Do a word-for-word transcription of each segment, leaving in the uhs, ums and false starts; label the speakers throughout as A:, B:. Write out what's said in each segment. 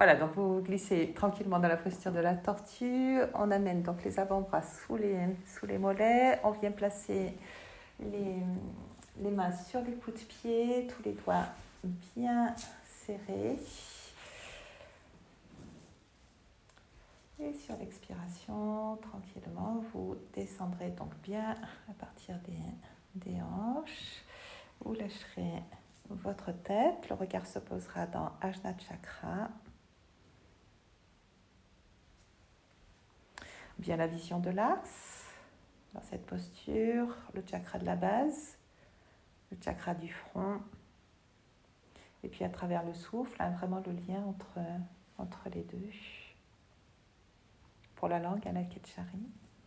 A: Voilà, donc vous glissez tranquillement dans la posture de la tortue. On amène donc les avant-bras sous les, sous les mollets. On vient placer les, les mains sur les coups de pied, tous les doigts bien serrés. Et sur l'expiration, tranquillement, vous descendrez donc bien à partir des, des hanches. Vous lâcherez votre tête. Le regard se posera dans Ajna Chakra. Bien la vision de l'axe. Dans cette posture, le chakra de la base, le chakra du front. Et puis à travers le souffle, hein, vraiment le lien entre, entre les deux. Pour la langue, Anaketchari.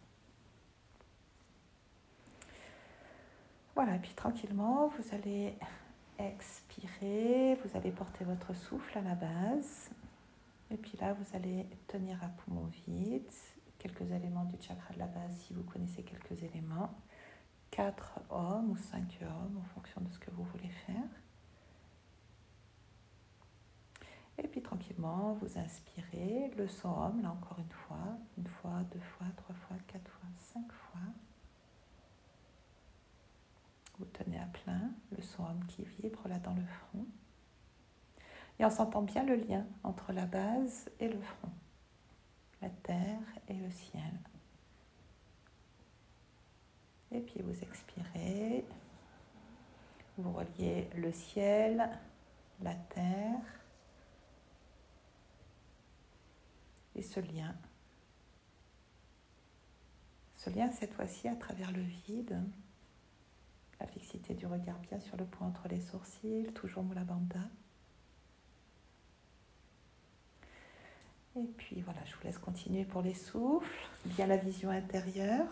A: Voilà, et puis tranquillement, vous allez expirer, vous allez porter votre souffle à la base. Et puis là, vous allez tenir à poumon vide quelques éléments du chakra de la base, si vous connaissez quelques éléments. Quatre hommes ou cinq hommes, en fonction de ce que vous voulez faire. Et puis tranquillement, vous inspirez le son homme, là encore une fois, une fois, deux fois, trois fois, quatre fois, cinq fois. Vous tenez à plein le son homme qui vibre là dans le front. Et on s'entend bien le lien entre la base et le front, la terre et le ciel. Et puis vous expirez, vous reliez le ciel, la terre et ce lien. Ce lien cette fois-ci à travers le vide, la fixité du regard bien sur le point entre les sourcils, toujours Mula Bandha. Et puis voilà, je vous laisse continuer pour les souffles, bien la vision intérieure.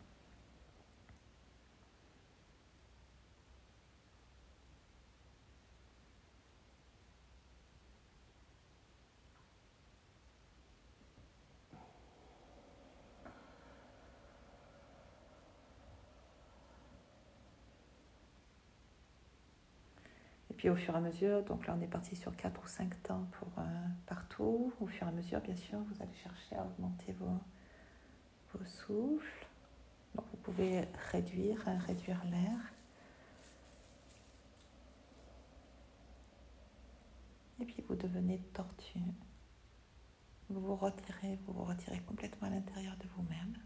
A: Et puis au fur et à mesure, donc là on est parti sur quatre ou cinq temps pour euh, partout. Au fur et à mesure, bien sûr, vous allez chercher à augmenter vos, vos souffles. Donc vous pouvez réduire, hein, réduire l'air. Et puis vous devenez tortue. Vous vous retirez, vous vous retirez complètement à l'intérieur de vous-même.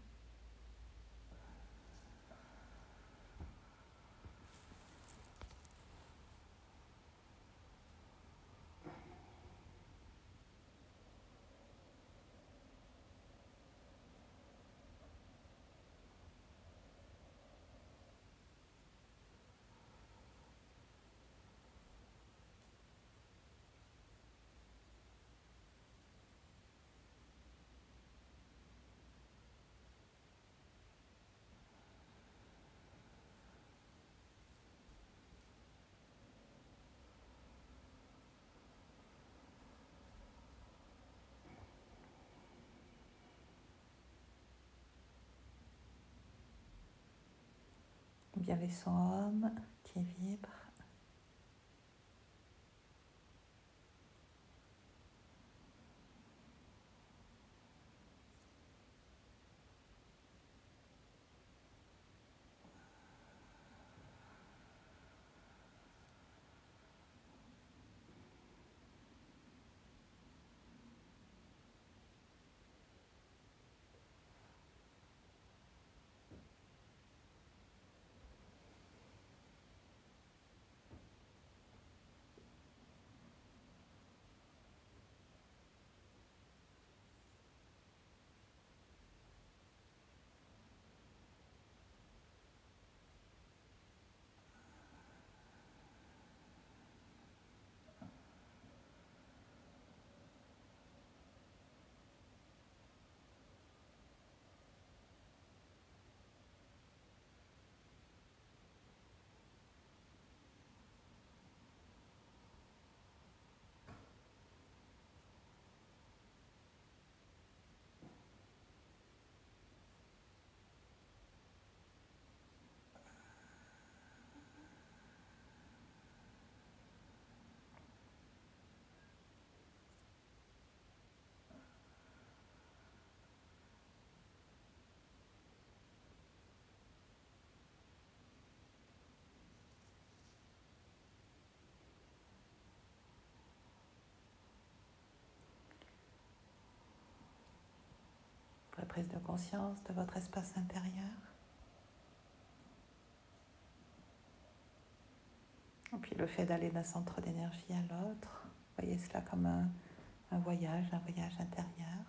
A: Bien les sons qui vibrent. prise de conscience de votre espace intérieur. Et puis le fait d'aller d'un centre d'énergie à l'autre, voyez cela comme un, un voyage, un voyage intérieur.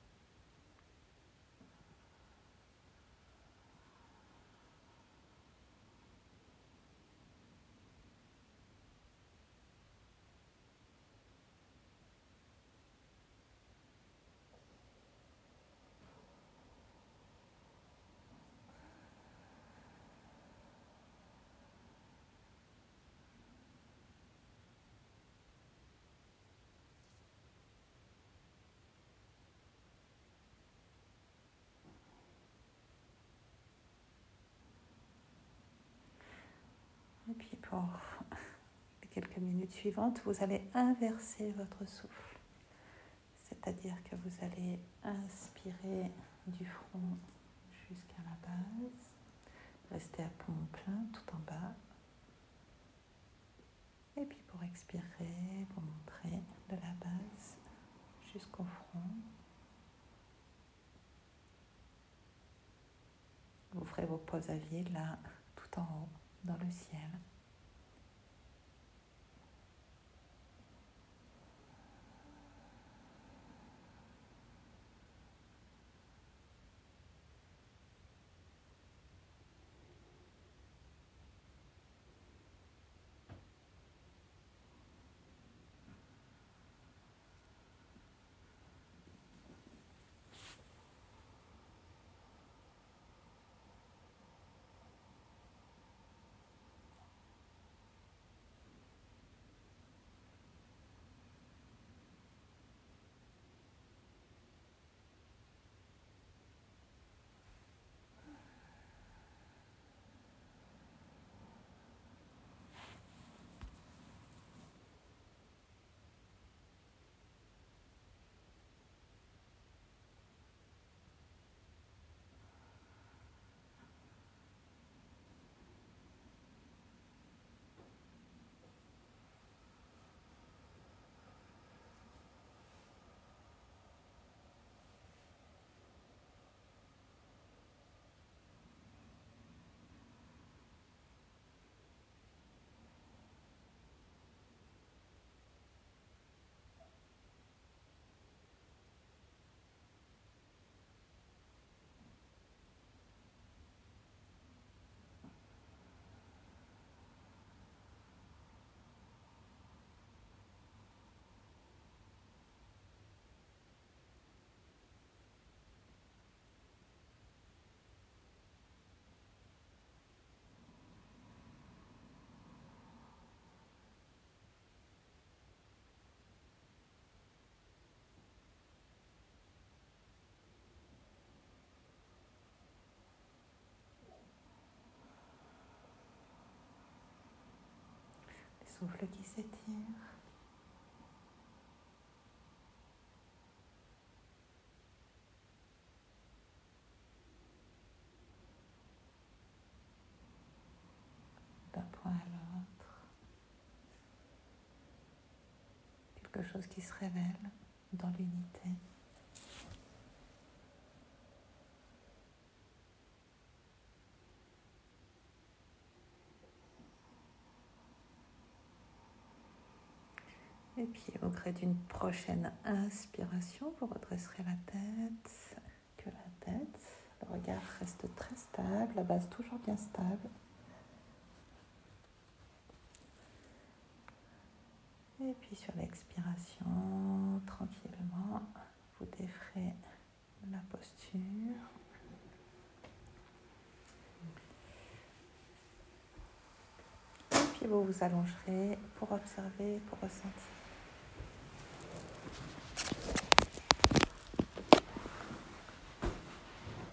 A: Et puis pour les quelques minutes suivantes, vous allez inverser votre souffle. C'est-à-dire que vous allez inspirer du front jusqu'à la base. Restez à poumon plein tout en bas. Et puis pour expirer, vous montrez de la base jusqu'au front. Vous ferez vos pauses à vide là, tout en haut, dans le ciel. Souffle qui s'étire. D'un point à l'autre. Quelque chose qui se révèle dans l'unité. Et puis au gré d'une prochaine inspiration, vous redresserez la tête, que la tête. Le regard reste très stable, la base toujours bien stable. Et puis sur l'expiration, tranquillement, vous déferez la posture. Et puis vous vous allongerez pour observer, pour ressentir.